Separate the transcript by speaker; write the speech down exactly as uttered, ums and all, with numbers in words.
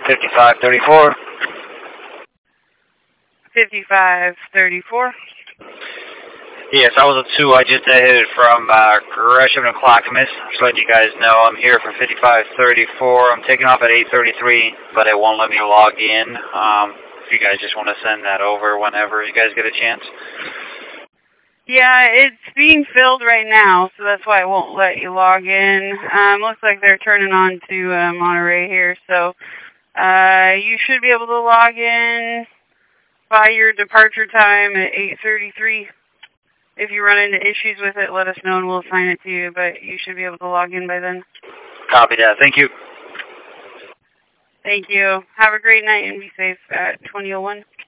Speaker 1: fifty-five thirty-four.
Speaker 2: fifty-five thirty-four.
Speaker 1: Yes, I was a two. I just headed from uh, Gresham to Clackamas. Just letting you guys know I'm here for fifty-five thirty-four. I'm taking off at eight thirty-three, but it won't let me log in. Um, if you guys just want to send that over whenever you guys get a chance.
Speaker 2: Yeah, it's being filled right now, so that's why it won't let you log in. Um, looks like they're turning on to uh, Monterey here, so uh, you should be able to log in by your departure time at eight thirty-three. If you run into issues with it, let us know and we'll assign it to you, but you should be able to log in by then.
Speaker 1: Copy that. Thank you.
Speaker 2: Thank you. Have a great night and be safe at twenty oh one.